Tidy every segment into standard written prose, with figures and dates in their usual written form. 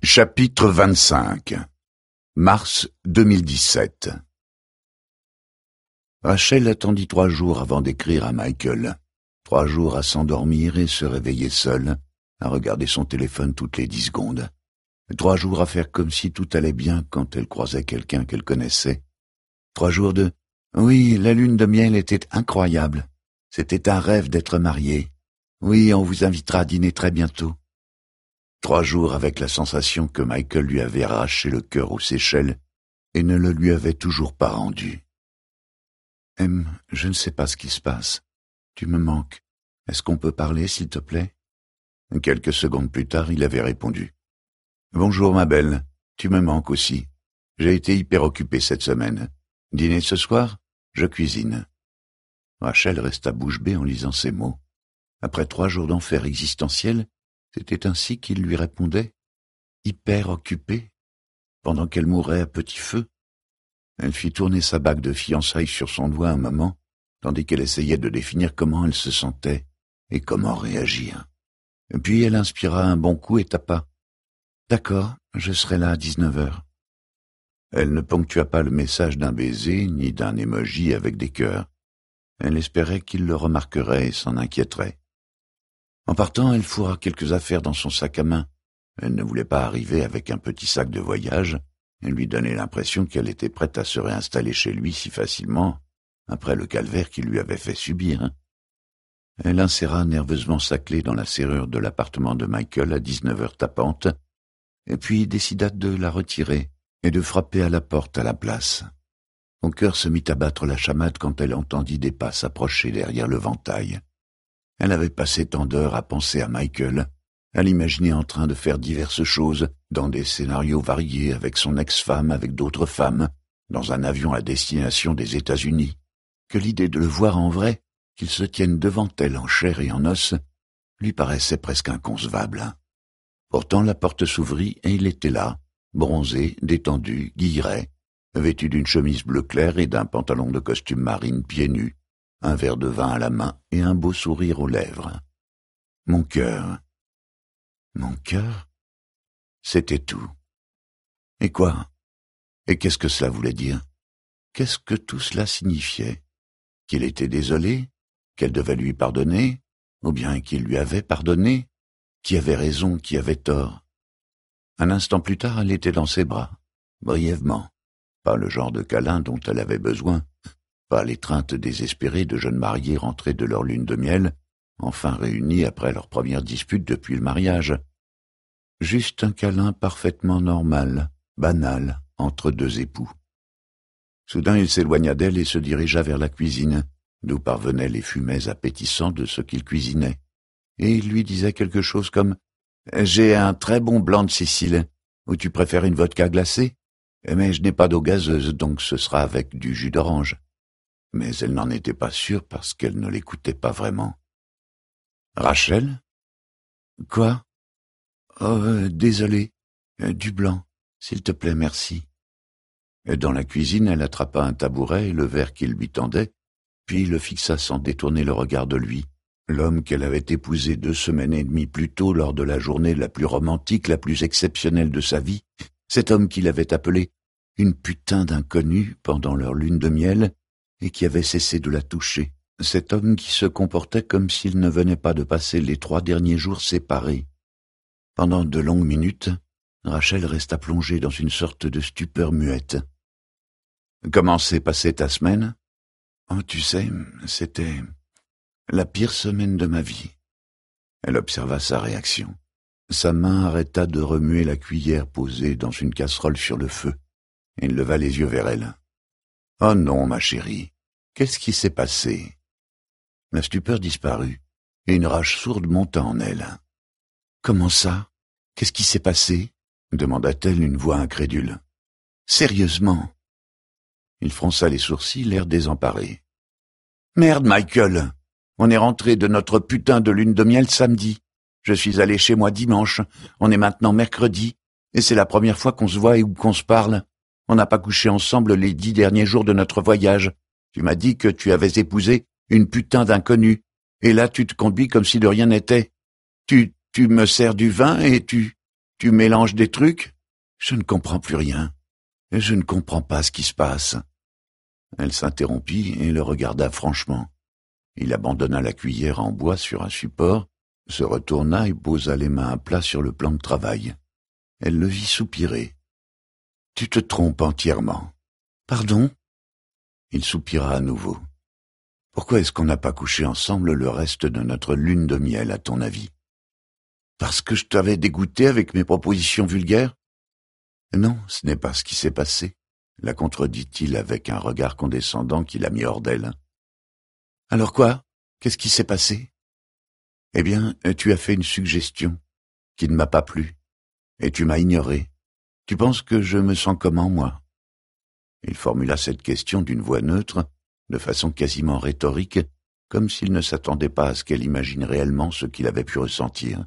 Chapitre 25. Mars 2017. Rachel attendit 3 jours avant d'écrire à Michael. 3 jours à s'endormir et se réveiller seule, à regarder son téléphone toutes les 10 secondes. 3 jours à faire comme si tout allait bien quand elle croisait quelqu'un qu'elle connaissait. 3 jours de « Oui, la lune de miel était incroyable. C'était un rêve d'être mariée. Oui, on vous invitera à dîner très bientôt. » 3 jours avec la sensation que Michael lui avait arraché le cœur aux Seychelles et ne le lui avait toujours pas rendu. « M, je ne sais pas ce qui se passe. Tu me manques. Est-ce qu'on peut parler, s'il te plaît ?» Quelques secondes plus tard, il avait répondu. « Bonjour, ma belle. Tu me manques aussi. J'ai été hyper occupé cette semaine. Dîner ce soir? Je cuisine. » Rachel resta bouche bée en lisant ces mots. Après 3 jours d'enfer existentiel, c'était ainsi qu'il lui répondait, hyper occupé, pendant qu'elle mourait à petit feu. Elle fit tourner sa bague de fiançailles sur son doigt un moment, tandis qu'elle essayait de définir comment elle se sentait et comment réagir. Puis elle inspira un bon coup et tapa. « D'accord, je serai là à 19h. » Elle ne ponctua pas le message d'un baiser ni d'un emoji avec des cœurs. Elle espérait qu'il le remarquerait et s'en inquiéterait. En partant, elle fourra quelques affaires dans son sac à main. Elle ne voulait pas arriver avec un petit sac de voyage et lui donner l'impression qu'elle était prête à se réinstaller chez lui si facilement, après le calvaire qu'il lui avait fait subir. Elle inséra nerveusement sa clé dans la serrure de l'appartement de Michael à 19h tapante, et puis décida de la retirer et de frapper à la porte à la place. Son cœur se mit à battre la chamade quand elle entendit des pas s'approcher derrière le ventail. Elle avait passé tant d'heures à penser à Michael, à l'imaginer en train de faire diverses choses, dans des scénarios variés avec son ex-femme, avec d'autres femmes, dans un avion à destination des États-Unis, que l'idée de le voir en vrai, qu'il se tienne devant elle en chair et en os, lui paraissait presque inconcevable. Pourtant la porte s'ouvrit et il était là, bronzé, détendu, guilleret, vêtu d'une chemise bleu clair et d'un pantalon de costume marine pieds nus, un verre de vin à la main et un beau sourire aux lèvres. Mon cœur. Mon cœur? C'était tout. Et quoi? Et qu'est-ce que cela voulait dire? Qu'est-ce que tout cela signifiait? Qu'il était désolé? Qu'elle devait lui pardonner? Ou bien qu'il lui avait pardonné? Qui avait raison, qui avait tort? Un instant plus tard, elle était dans ses bras, brièvement. Pas le genre de câlin dont elle avait besoin, pas l'étreinte désespérée de jeunes mariés rentrés de leur lune de miel, enfin réunis après leur première dispute depuis le mariage. Juste un câlin parfaitement normal, banal, entre 2 époux. Soudain il s'éloigna d'elle et se dirigea vers la cuisine, d'où parvenaient les fumets appétissants de ce qu'il cuisinait, et il lui disait quelque chose comme « J'ai un très bon blanc de Sicile, ou tu préfères une vodka glacée? Mais je n'ai pas d'eau gazeuse, donc ce sera avec du jus d'orange. » Mais elle n'en était pas sûre parce qu'elle ne l'écoutait pas vraiment. « Rachel? »« Quoi? »« Oh, désolé. Du blanc, s'il te plaît, merci. » Dans la cuisine, elle attrapa un tabouret et le verre qu'il lui tendait, puis le fixa sans détourner le regard de lui, l'homme qu'elle avait épousé 2 semaines et demie plus tôt lors de la journée la plus romantique, la plus exceptionnelle de sa vie, cet homme qu'il avait appelé une putain d'inconnu pendant leur lune de miel, et qui avait cessé de la toucher, cet homme qui se comportait comme s'il ne venait pas de passer les 3 derniers jours séparés. Pendant de longues minutes, Rachel resta plongée dans une sorte de stupeur muette. « Comment s'est passée ta semaine ?»« Oh, tu sais, c'était la pire semaine de ma vie. » Elle observa sa réaction. Sa main arrêta de remuer la cuillère posée dans une casserole sur le feu. Il leva les yeux vers elle. « Oh non, ma chérie, qu'est-ce qui s'est passé ?» La stupeur disparut, et une rage sourde monta en elle. « Comment ça? Qu'est-ce qui s'est passé ?» demanda-t-elle d'une voix incrédule. « Sérieusement ?» Il fronça les sourcils, l'air désemparé. « Merde, Michael! On est rentré de notre putain de lune de miel samedi. Je suis allé chez moi dimanche, on est maintenant mercredi, et c'est la première fois qu'on se voit et qu'on se parle. On n'a pas couché ensemble les 10 derniers jours de notre voyage. Tu m'as dit que tu avais épousé une putain d'inconnu, et là tu te conduis comme si de rien n'était. Tu me sers du vin et tu Tu mélanges des trucs? Je ne comprends plus rien. Je ne comprends pas ce qui se passe. » Elle s'interrompit et le regarda franchement. Il abandonna la cuillère en bois sur un support, se retourna et posa les mains à plat sur le plan de travail. Elle le vit soupirer. « Tu te trompes entièrement. »« Pardon ?» Il soupira à nouveau. « Pourquoi est-ce qu'on n'a pas couché ensemble le reste de notre lune de miel, à ton avis? Parce que je t'avais dégoûté avec mes propositions vulgaires? » « Non, ce n'est pas ce qui s'est passé, » la contredit-il avec un regard condescendant qui la mit hors d'elle. « Alors quoi? Qu'est-ce qui s'est passé? » « Eh bien, tu as fait une suggestion qui ne m'a pas plu, et tu m'as ignoré. Tu penses que je me sens comment, moi ?» Il formula cette question d'une voix neutre, de façon quasiment rhétorique, comme s'il ne s'attendait pas à ce qu'elle imagine réellement ce qu'il avait pu ressentir.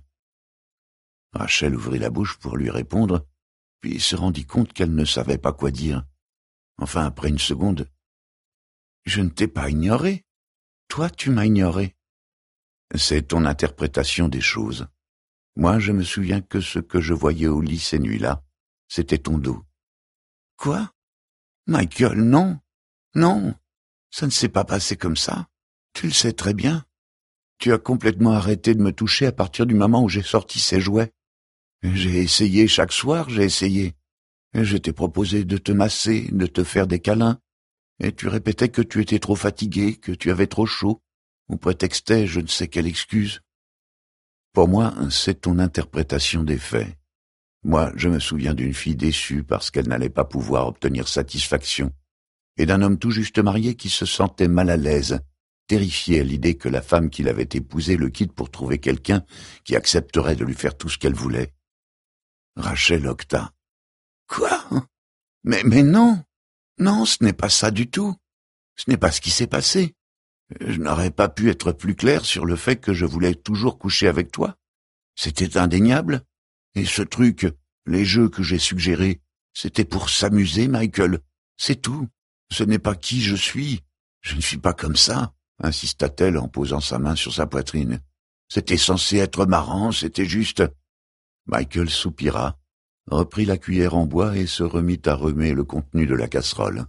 Rachel ouvrit la bouche pour lui répondre, puis se rendit compte qu'elle ne savait pas quoi dire. Enfin, après une seconde, « Je ne t'ai pas ignoré. Toi, tu m'as ignoré. » « C'est ton interprétation des choses. Moi, je me souviens que ce que je voyais au lit ces nuits-là, c'était ton dos. »« Quoi? Michael, non. Non, ça ne s'est pas passé comme ça. Tu le sais très bien. Tu as complètement arrêté de me toucher à partir du moment où j'ai sorti ces jouets. J'ai essayé chaque soir, j'ai essayé. Je t'ai proposé de te masser, de te faire des câlins, et tu répétais que tu étais trop fatigué, que tu avais trop chaud, ou prétextais je ne sais quelle excuse. Pour moi, c'est ton interprétation des faits. Moi, je me souviens d'une fille déçue parce qu'elle n'allait pas pouvoir obtenir satisfaction, et d'un homme tout juste marié qui se sentait mal à l'aise, terrifié à l'idée que la femme qu'il avait épousée le quitte pour trouver quelqu'un qui accepterait de lui faire tout ce qu'elle voulait. Rachel octa. « Quoi? Mais non! Non, ce n'est pas ça du tout. Ce n'est pas ce qui s'est passé. Je n'aurais pas pu être plus clair sur le fait que je voulais toujours coucher avec toi. C'était indéniable. Et ce truc, les jeux que j'ai suggérés, c'était pour s'amuser, Michael. C'est tout. Ce n'est pas qui je suis. Je ne suis pas comme ça, insista-t-elle en posant sa main sur sa poitrine. C'était censé être marrant, c'était juste... » Michael soupira, reprit la cuillère en bois et se remit à remuer le contenu de la casserole.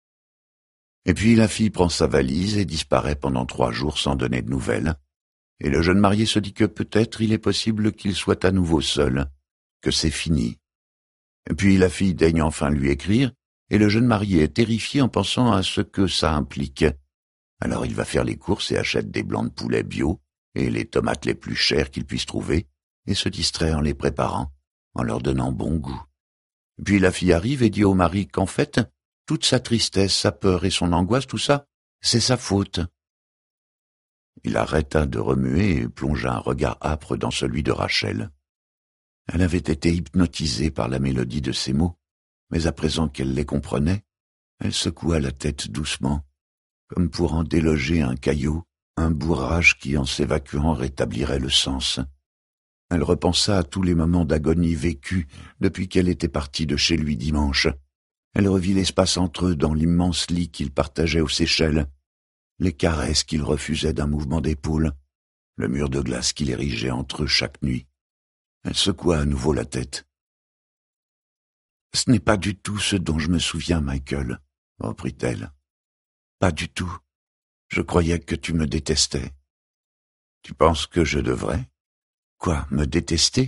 Et puis la fille prend sa valise et disparaît pendant 3 jours sans donner de nouvelles. Et le jeune marié se dit que peut-être il est possible qu'il soit à nouveau seul, que c'est fini. Et puis la fille daigne enfin lui écrire, et le jeune marié est terrifié en pensant à ce que ça implique. Alors il va faire les courses et achète des blancs de poulet bio et les tomates les plus chères qu'il puisse trouver, et se distrait en les préparant, en leur donnant bon goût. Puis la fille arrive et dit au mari qu'en fait, toute sa tristesse, sa peur et son angoisse, tout ça, c'est sa faute. Il arrêta de remuer et plongea un regard âpre dans celui de Rachel. Elle avait été hypnotisée par la mélodie de ces mots, mais à présent qu'elle les comprenait, elle secoua la tête doucement, comme pour en déloger un caillot, un bourrage qui, en s'évacuant, rétablirait le sens. Elle repensa à tous les moments d'agonie vécus depuis qu'elle était partie de chez lui dimanche. Elle revit l'espace entre eux dans l'immense lit qu'ils partageaient aux Seychelles, les caresses qu'il refusait d'un mouvement d'épaule, le mur de glace qu'il érigeait entre eux chaque nuit. Elle secoua à nouveau la tête. « Ce n'est pas du tout ce dont je me souviens, Michael, » reprit-elle. « Pas du tout. Je croyais que tu me détestais. »« Tu penses que je devrais ? » ?»« Quoi, me détester ? » ?»«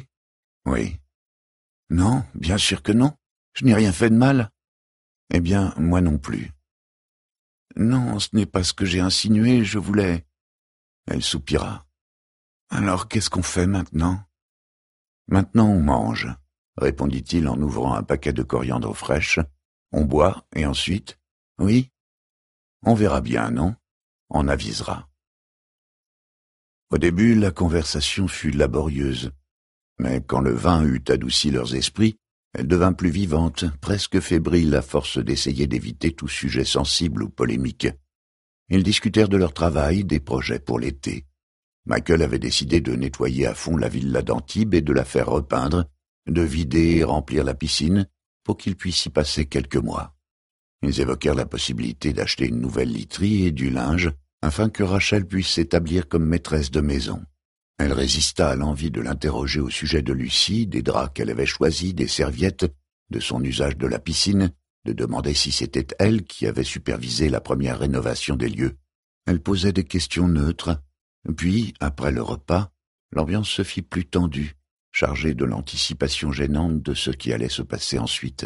Oui. »« Non, bien sûr que non. Je n'ai rien fait de mal. »« Eh bien, moi non plus. »« Non, ce n'est pas ce que j'ai insinué, je voulais... » Elle soupira. « Alors, qu'est-ce qu'on fait maintenant ? » ?»« Maintenant, on mange, » répondit-il en ouvrant un paquet de coriandre fraîche. « On boit, et ensuite... » ?»« Oui. »« On verra bien, non ? On avisera. » Au début, la conversation fut laborieuse, mais quand le vin eut adouci leurs esprits, elle devint plus vivante, presque fébrile à force d'essayer d'éviter tout sujet sensible ou polémique. Ils discutèrent de leur travail, des projets pour l'été. Michael avait décidé de nettoyer à fond la villa d'Antibes et de la faire repeindre, de vider et remplir la piscine pour qu'ils puissent y passer quelques mois. Ils évoquèrent la possibilité d'acheter une nouvelle literie et du linge afin que Rachel puisse s'établir comme maîtresse de maison. Elle résista à l'envie de l'interroger au sujet de Lucie, des draps qu'elle avait choisis, des serviettes, de son usage de la piscine, de demander si c'était elle qui avait supervisé la première rénovation des lieux. Elle posait des questions neutres. Puis, après le repas, l'ambiance se fit plus tendue, chargée de l'anticipation gênante de ce qui allait se passer ensuite.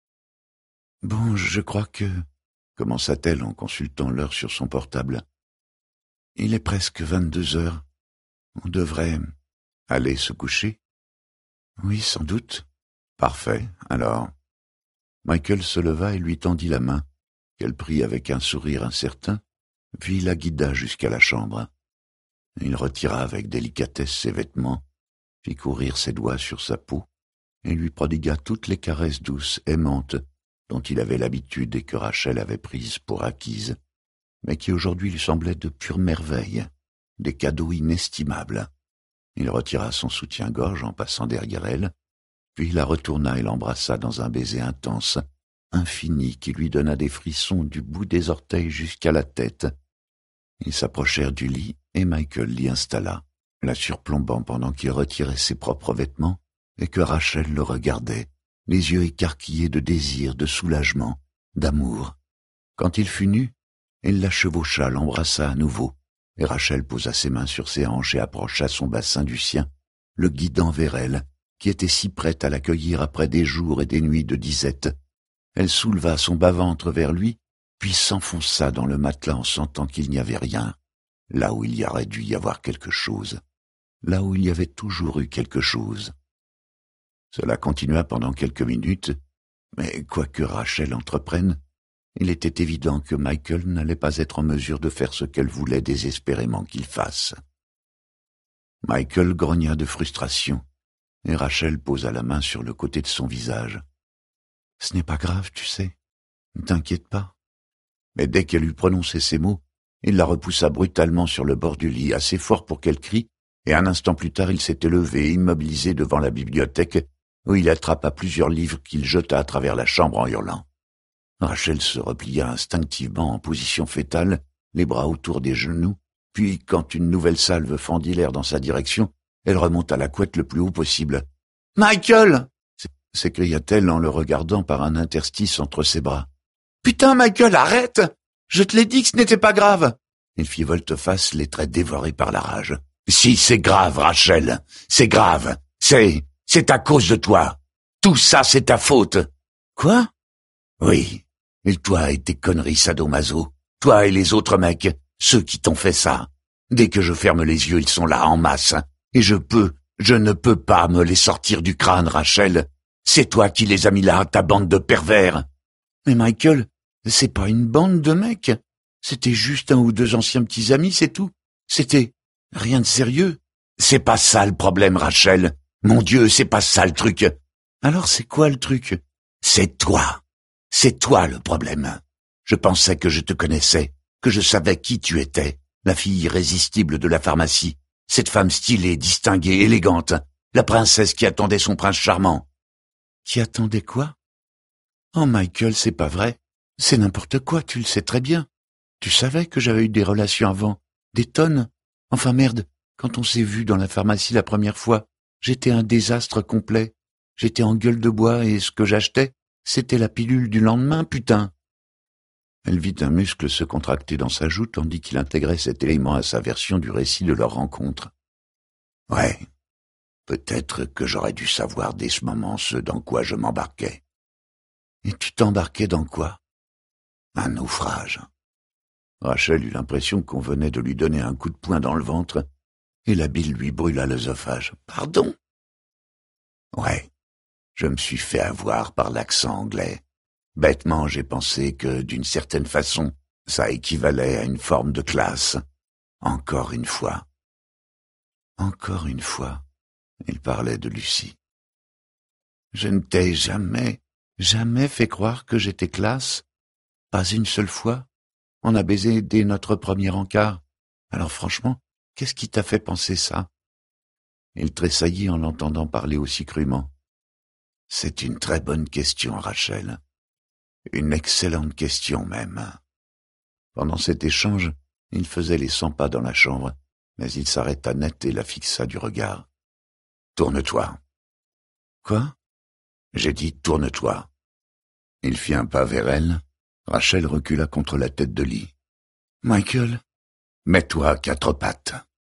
« Bon, je crois que... » commença-t-elle en consultant l'heure sur son portable. « Il est presque 22 heures. On devrait aller se coucher. »« Oui, sans doute. »« Parfait, alors. » Michael se leva et lui tendit la main, qu'elle prit avec un sourire incertain, puis la guida jusqu'à la chambre. Il retira avec délicatesse ses vêtements, fit courir ses doigts sur sa peau, et lui prodigua toutes les caresses douces, aimantes, dont il avait l'habitude et que Rachel avait prises pour acquises, mais qui aujourd'hui lui semblaient de pure merveille, des cadeaux inestimables. Il retira son soutien-gorge en passant derrière elle, puis la retourna et l'embrassa dans un baiser intense, infini, qui lui donna des frissons du bout des orteils jusqu'à la tête. Ils s'approchèrent du lit et Michael l'y installa, la surplombant pendant qu'il retirait ses propres vêtements et que Rachel le regardait, les yeux écarquillés de désir, de soulagement, d'amour. Quand il fut nu, il la chevaucha, l'embrassa à nouveau, et Rachel posa ses mains sur ses hanches et approcha son bassin du sien, le guidant vers elle, qui était si prête à l'accueillir après des jours et des nuits de disette. Elle souleva son bas-ventre vers lui, puis s'enfonça dans le matelas en sentant qu'il n'y avait rien, là où il y aurait dû y avoir quelque chose, là où il y avait toujours eu quelque chose. Cela continua pendant quelques minutes, mais quoi que Rachel entreprenne, il était évident que Michael n'allait pas être en mesure de faire ce qu'elle voulait désespérément qu'il fasse. Michael grogna de frustration, et Rachel posa la main sur le côté de son visage. « Ce n'est pas grave, tu sais. Ne t'inquiète pas. » Mais dès qu'elle eut prononcé ces mots, il la repoussa brutalement sur le bord du lit, assez fort pour qu'elle crie, et un instant plus tard il s'était levé, immobilisé devant la bibliothèque, où il attrapa plusieurs livres qu'il jeta à travers la chambre en hurlant. Rachel se replia instinctivement en position fétale, les bras autour des genoux, puis, quand une nouvelle salve fendit l'air dans sa direction, elle remonta la couette le plus haut possible. « Michael !» s'écria-t-elle en le regardant par un interstice entre ses bras. « Putain, Michael, arrête! Je te l'ai dit que ce n'était pas grave !» Il fit volte-face, les traits dévorés par la rage. « Si, c'est grave, Rachel, c'est grave. C'est à cause de toi. Tout ça, c'est ta faute. »« Quoi ?»« Oui, et toi et tes conneries sadomaso. Toi et les autres mecs, ceux qui t'ont fait ça. Dès que je ferme les yeux, ils sont là en masse. Et je ne peux pas me les sortir du crâne, Rachel. C'est toi qui les as mis là, ta bande de pervers. »« Mais Michael, c'est pas une bande de mecs. C'était juste un ou deux anciens petits amis, c'est tout. C'était rien de sérieux. »« C'est pas ça le problème, Rachel. Mon Dieu, c'est pas ça le truc. »« Alors c'est quoi le truc ? » ?»« C'est toi. C'est toi le problème. Je pensais que je te connaissais, que je savais qui tu étais, la fille irrésistible de la pharmacie, cette femme stylée, distinguée, élégante, la princesse qui attendait son prince charmant. »« Qui attendait quoi ? » ?»« Oh Michael, c'est pas vrai. C'est n'importe quoi, tu le sais très bien. Tu savais que j'avais eu des relations avant, des tonnes. Enfin merde, quand on s'est vu dans la pharmacie la première fois, j'étais un désastre complet. J'étais en gueule de bois et ce que j'achetais, c'était la pilule du lendemain, putain. » Elle vit un muscle se contracter dans sa joue tandis qu'il intégrait cet élément à sa version du récit de leur rencontre. « Ouais, peut-être que j'aurais dû savoir dès ce moment ce dans quoi je m'embarquais. »« Et tu t'embarquais dans quoi ? » ?»« Un naufrage. » Rachel eut l'impression qu'on venait de lui donner un coup de poing dans le ventre, et la bile lui brûla l'œsophage. « Pardon ? » ?»« Ouais, je me suis fait avoir par l'accent anglais. Bêtement, j'ai pensé que, d'une certaine façon, ça équivalait à une forme de classe. Encore une fois. Encore une fois, il parlait de Lucie. Je ne t'ai jamais fait croire que j'étais classe. Pas une seule fois. On a baisé dès notre premier encart. Alors franchement, qu'est-ce qui t'a fait penser ça ? Il tressaillit en l'entendant parler aussi crûment. C'est une très bonne question, Rachel. Une excellente question même. Pendant cet échange, il faisait les 100 pas dans la chambre, mais il s'arrêta net et la fixa du regard. « Tourne-toi. »« Quoi ?» ?»« J'ai dit tourne-toi. » Il fit un pas vers elle. Rachel recula contre la tête de lit. « Michael ?»« Mets-toi à quatre pattes. »« Mais... » »«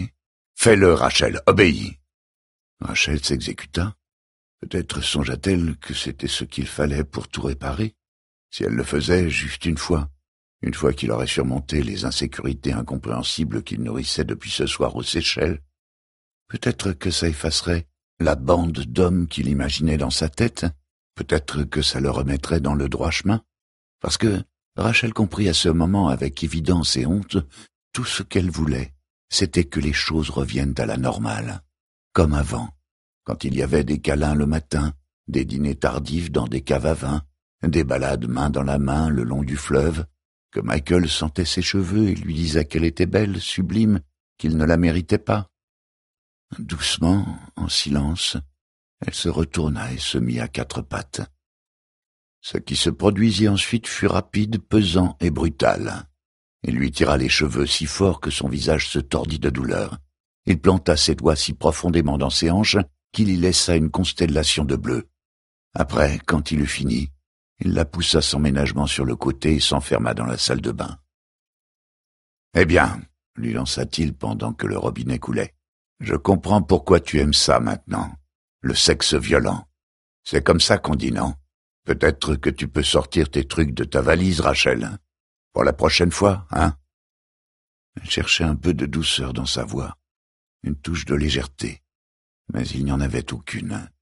Fais-le, Rachel, obéis. » Rachel s'exécuta. Peut-être songea-t-elle que c'était ce qu'il fallait pour tout réparer, si elle le faisait juste une fois qu'il aurait surmonté les insécurités incompréhensibles qu'il nourrissait depuis ce soir aux Seychelles. Peut-être que ça effacerait la bande d'hommes qu'il imaginait dans sa tête, peut-être que ça le remettrait dans le droit chemin, parce que Rachel comprit à ce moment avec évidence et honte tout ce qu'elle voulait, c'était que les choses reviennent à la normale, comme avant. Quand il y avait des câlins le matin, des dîners tardifs dans des caves à vin, des balades main dans la main le long du fleuve, que Michael sentait ses cheveux et lui disait qu'elle était belle, sublime, qu'il ne la méritait pas. Doucement, en silence, elle se retourna et se mit à quatre pattes. Ce qui se produisit ensuite fut rapide, pesant et brutal. Il lui tira les cheveux si fort que son visage se tordit de douleur. Il planta ses doigts si profondément dans ses hanches qu'il y laissa une constellation de bleu. Après, quand il eut fini, il la poussa sans ménagement sur le côté et s'enferma dans la salle de bain. « Eh bien, » lui lança-t-il pendant que le robinet coulait, « je comprends pourquoi tu aimes ça maintenant, le sexe violent. C'est comme ça qu'on dit, non? Peut-être que tu peux sortir tes trucs de ta valise, Rachel. Pour la prochaine fois, hein ?» Elle cherchait un peu de douceur dans sa voix, une touche de légèreté, mais il n'y en avait aucune.